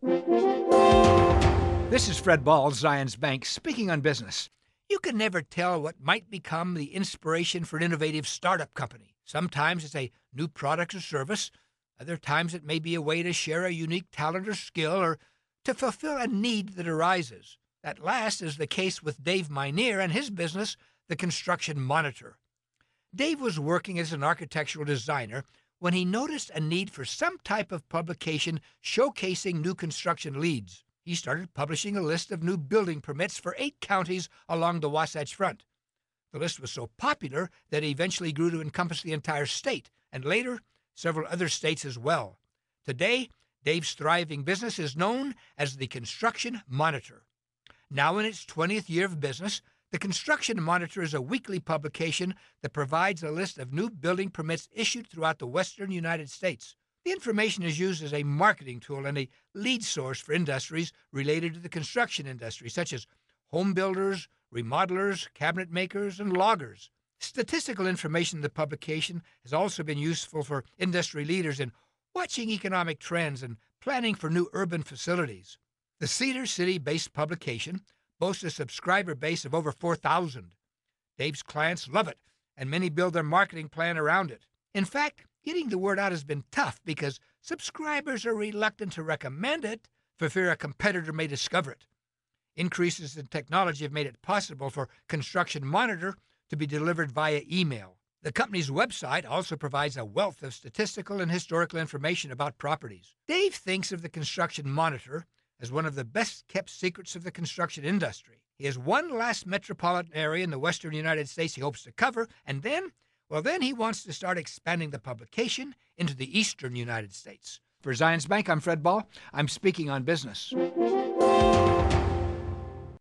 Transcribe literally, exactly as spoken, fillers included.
This is Fred Ball, Zions Bank, speaking on business. You can never tell what might become the inspiration for an innovative startup company. Sometimes it's a new product or service. Other times it may be a way to share a unique talent or skill or to fulfill a need that arises. That last is the case with Dave Minear and his business, The Construction Monitor. Dave was working as an architectural designer when he noticed a need for some type of publication showcasing new construction leads. He started publishing a list of new building permits for eight counties along the Wasatch Front. The list was so popular that it eventually grew to encompass the entire state, and later, several other states as well. Today, Dave's thriving business is known as the Construction Monitor. Now in its twentieth year of business, the Construction Monitor is a weekly publication that provides a list of new building permits issued throughout the western United States. The information is used as a marketing tool and a lead source for industries related to the construction industry, such as home builders, remodelers, cabinet makers, and loggers. Statistical information in the publication has also been useful for industry leaders in watching economic trends and planning for new urban facilities. The Cedar City-based publication boasts a subscriber base of over four thousand. Dave's clients love it, and many build their marketing plan around it. In fact, getting the word out has been tough because subscribers are reluctant to recommend it for fear a competitor may discover it. Increases in technology have made it possible for Construction Monitor to be delivered via email. The company's website also provides a wealth of statistical and historical information about properties. Dave thinks of the Construction Monitor as one of the best-kept secrets of the construction industry. He has one last metropolitan area in the western United States he hopes to cover, and then, well, then he wants to start expanding the publication into the eastern United States. For Zions Bank, I'm Fred Ball. I'm speaking on business.